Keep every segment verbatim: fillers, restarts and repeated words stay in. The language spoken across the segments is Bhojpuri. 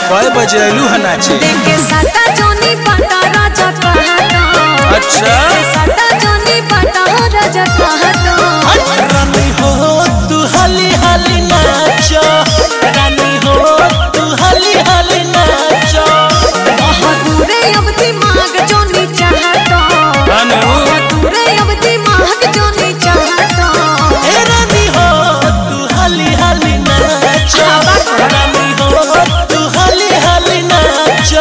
कई बजे अलू है नाचे देखे साटा जोनी पाटा राजा कहता अच्छा साटा जोनी पाटा राजा कहता रानी हो तू हाली हाली नाचो रानी हो तू हाली हाली नाचो बहादुरे अब दिमाग जोनी चाहता अनु बहादुरे अब दिमाग जोनी चाहता ए रानी हो तू हाली हाली नाचो रानी हो तू हाली हाली नाचो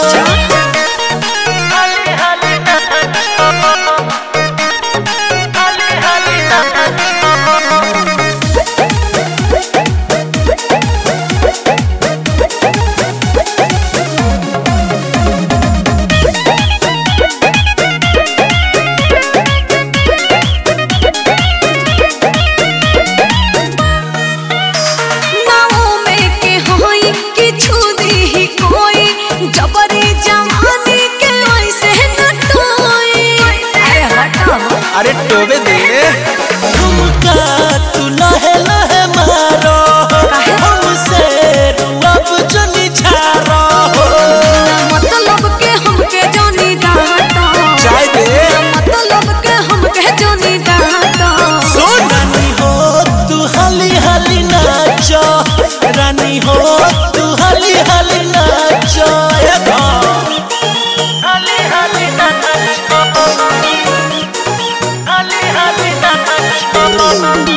हाली हाली नाचो हाली हाली नाचो अरे टोबे दे तुमका तू लहे लहे मारो हमसे रुआब जनी झारो मतलब के हमके जोनी डांटा चाय दे मतलब के हमके जोनी डांटा सुन रानी हो तू हाली हाली नाचो रानी हो तू हाली हाली नाचो हाली हाली नाचो हाली हाली नाचो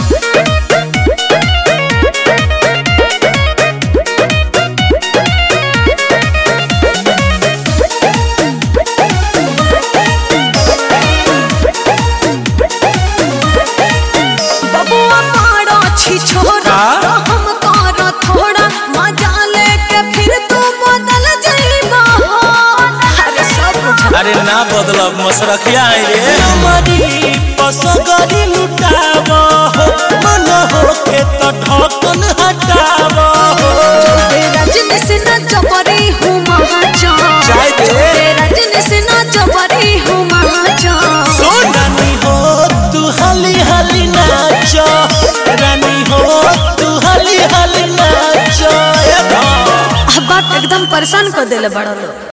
बबुआ मारो छी छोरा हाँ? हम करो थोड़ा मजा लेके फिर तू बदल जाइबा हो अरे सब बुझा अरे ना बदलब मसरखिया आई रे हमारी पसगरी लुटावो मन होके तो ढक्कन हटावो रजनी से न जबरी हूँ महाचा चाय दे रजनी से न जबरी हूँ महाचा सुन रानी हो तू हाली हाली नाचो रानी हो तू हाली हाली नाचो अब बात एकदम परेशान कर देले बड़ा लोग।